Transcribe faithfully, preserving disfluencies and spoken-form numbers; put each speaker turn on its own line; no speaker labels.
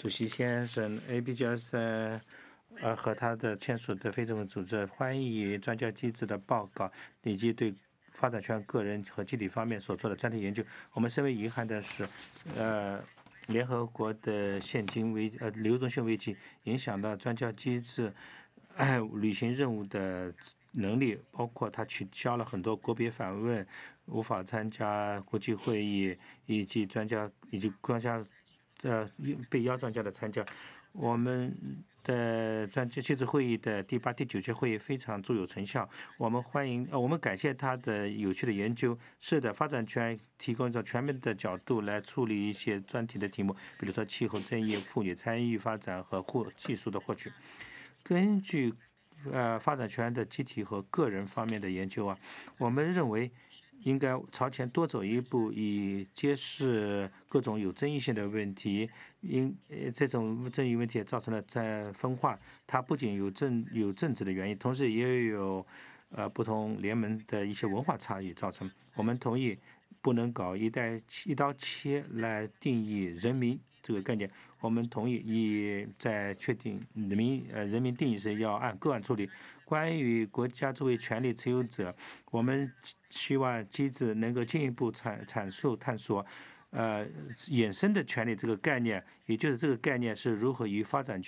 主席先生 A B G 二三呃和他的签署的非政府组织欢迎专家机制的报告，以及对发展权个人和集体方面所做的专题研究。我们深为遗憾的是，呃，联合国的现金危呃流动性危机影响到专家机制履行任务的能力，包括他取消了很多国别访问，无法参加国际会议，以及专家以及专家呃被邀专家的参加。我们的专家机制会议的第八、第九届会议非常卓有成效。我们欢迎，呃，我们感谢他的有趣的研究。是的，发展权提供一种全面的角度来处理一些专题的题目，比如说气候正义、妇女参与发展和获技术的获取。根据呃发展权的集体和个人方面的研究啊，我们认为应该朝前多走一步，以揭示各种有争议性的问题。因呃这种争议问题也造成了在分化，它不仅有政有政治的原因，同时也有呃不同联盟的一些文化差异造成。我们同意不能搞一带一刀切来定义人民这个概念。我们同意以在确定人民呃人民定义时要按个案处理。关于国家作为权利持有者，我们希望机制能够进一步阐阐述探索，呃，衍生的权利这个概念，也就是这个概念是如何与发展